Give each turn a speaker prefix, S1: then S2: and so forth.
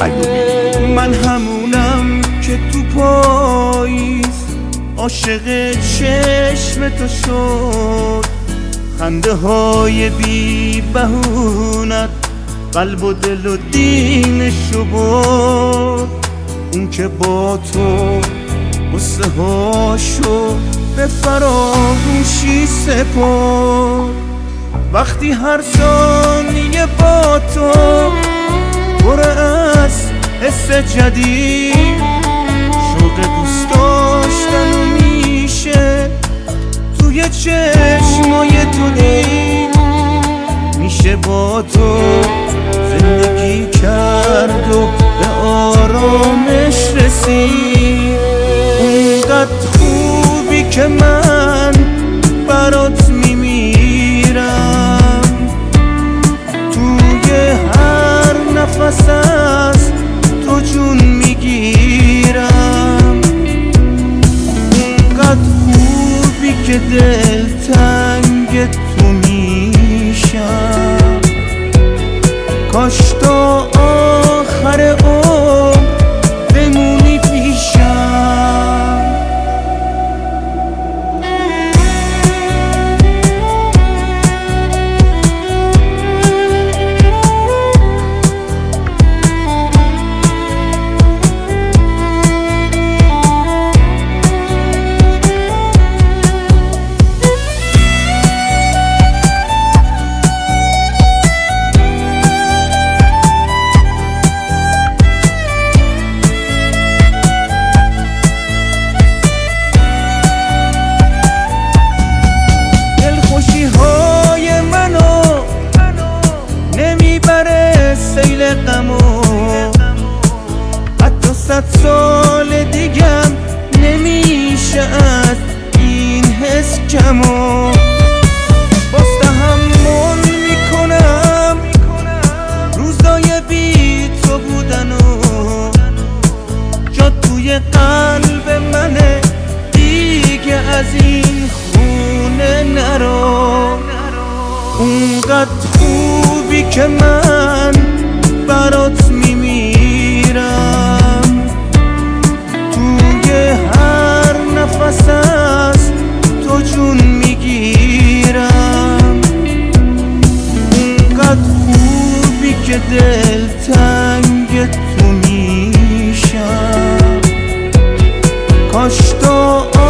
S1: ایوبی.
S2: من همونم که تو پاییز عاشق چشم تو شد، خنده های بی بهونت قلب و دل و دینشو برد. اون که با تو قصه هاشو به فراموشی سپرد. وقتی هر ثانیه با تو پر از حس جدید، شوق دوست داشتن میشه توی چشمای تو دید. میشه با تو زندگی کرد و به آرامش رسید. اونقدر خوبی که من برات میمیرم، توی هر نفس از تو جون میگیرم. اونقدر خوبی که دلتنگ تو میشم، کاش تا آخر عمر بمونی پیشم. سیل غمو حتی 100 سال دیگم نمیشه از این حس کمو. باز تحمل میکنم روزای بی تو بودنو، جا توی قلب منه دیگه از این خونه نرو. اونقدر خوبی که من برات میمیرم، توی هر نفس از تو جون میگیرم. اونقدر خوبی که دلتنگ تو میشم، کاش تا